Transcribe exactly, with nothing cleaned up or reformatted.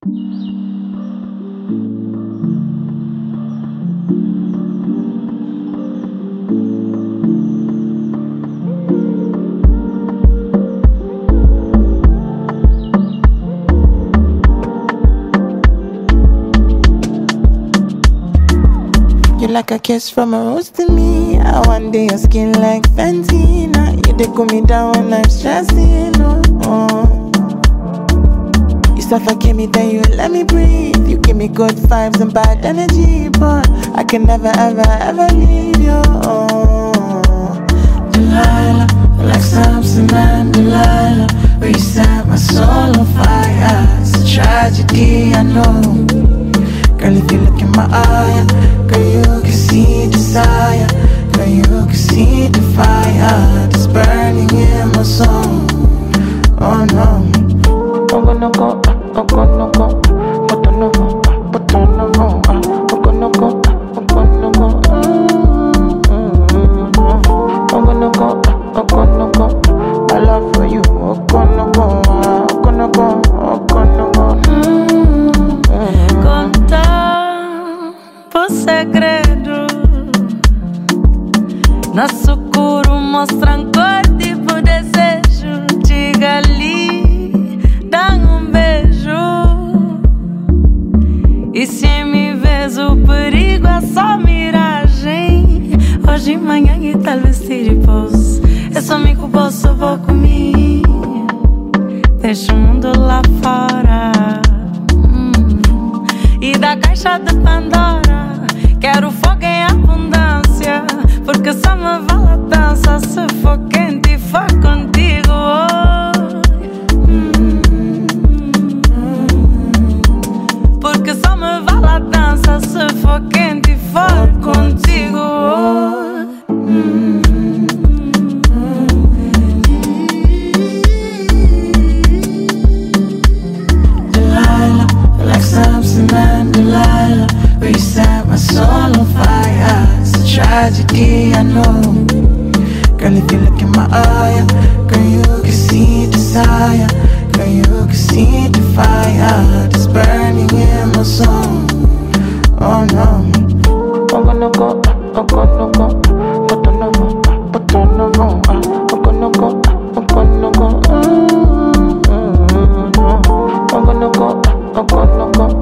Like a kiss from a rose to me. I one day your skin like Fenty. Now you they cool me down when I'm stressing. Oh, oh. You suffocate me, then you let me breathe. You give me good vibes and bad energy, but I can never ever ever leave you. Oh. Delilah, like Samson and Delilah, where you set my soul on fire. It's a tragedy, I know. Girl, if you look in my eye, girl, you can see desire. Girl, you can see the fire that's burning in my soul. Oh no. I'm gonna go, I'm gonna go, but I know, but I know, I'm gonna go, I'm gonna go, I'm gonna go, I'm gonna go. My love for you, I'm gonna go, I'm gonna go, I'm gonna go. Contar por segredo, nosso coro mostram cor tipo desejo. Diga ali, dá um beijo. E se me vês o perigo é só miragem. Hoje, manhã e talvez tire pouso. É só me culpar, só vou comigo. Deixa o mundo lá fora. E da caixa de Pandora quero fogo em abundância, porque só me vale a dança se for quente e for contigo. Oh. Porque só me vale a dança se for quente e for contigo. Oh. Samson and Delilah, where you set my soul on fire. It's a tragedy, I know. Girl, if you look in my eye, girl, you can see desire. Girl, you can see the fire that's burning in my soul. Oh no. I'm gonna go, I'm gonna go, but I know, but I know, I'm gonna go, I'm gonna go, I'm gonna go, I'm gonna go.